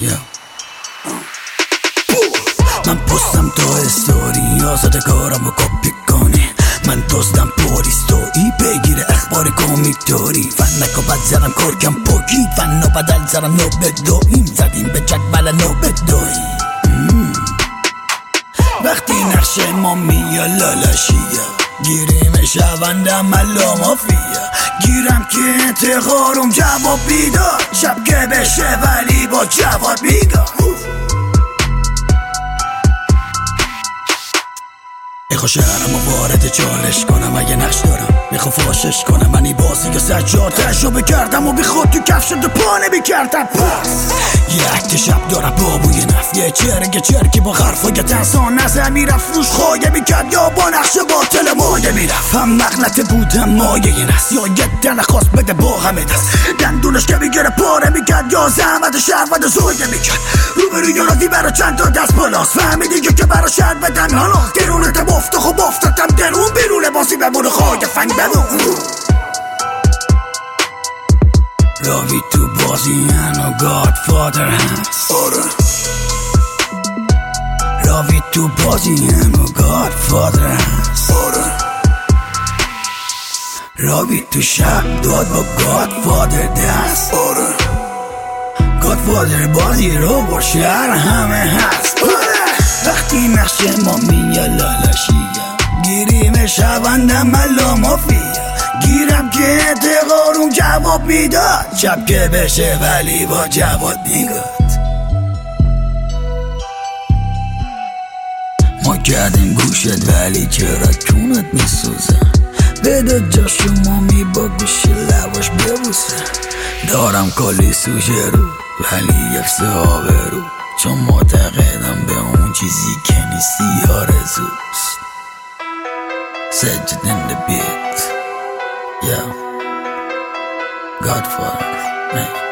من پستم تا استوری آزاده کارم و کپی کنی. من دوستم پوریستویی بگیره اخبار کمیکتوری. فن نکو بد زرم کرکم پوکی فن نو بدل زرم نو بدویم زدیم به جدول نو بدویم. وقتی نقش ما میا لالاشیه گیریم شوندم ملا مافیا. گیرم که انتقارم جواب بیدار شب که بشه ولی با جواب بیدار. میخوا شهرم و وارد چالش کنم اگه نقش دارم میخوا فاشش کنم. منی بازی که سجاد تجربه کردم و بی خود تو کف شد و پا نمیکردم. یه عکت شب دارم بابوی نفت یه چرکی با حرفای تنسا نظر میرفت روش خواهی میکرد یا با نقش باطل مایه میرفت. هم مغلطه بودم مایه نست یا یه دن خواست بده با همه دست دندونش که میگره پاره میکرد یا زحمت شهروند زویه میکرد. روبروی یارادی برا چند تا دست بالاست فهمیدی که برا شهر بدن حالا درونت بافت خب افتادم درون بیرون بازی بمونه خواهی فنگ بمون. راوی تو بازی هنو گادفادر هست. راوی تو بازی هنو گادفادر هست. راوی تو شب داد با گادفادر دست. گادفادر بازی رو با شهر همه هست. وقتی نقش ما میا لالاشیه گیریم شوندم ملا مافیا. گیرم که انتقارم جواب میداد شب که بشه ولی با جواب میگاد. ما کردیم گوشت ولی چرا کونت میسوزه. بده جاشو مامی با گوش لواش ببوسه. دارم کلی سوژه رو ولی افسه آبرو چون معتقدم به اون چیزی که نیستی آرزوست. سجد in the beat. Yeah, Godfather, man.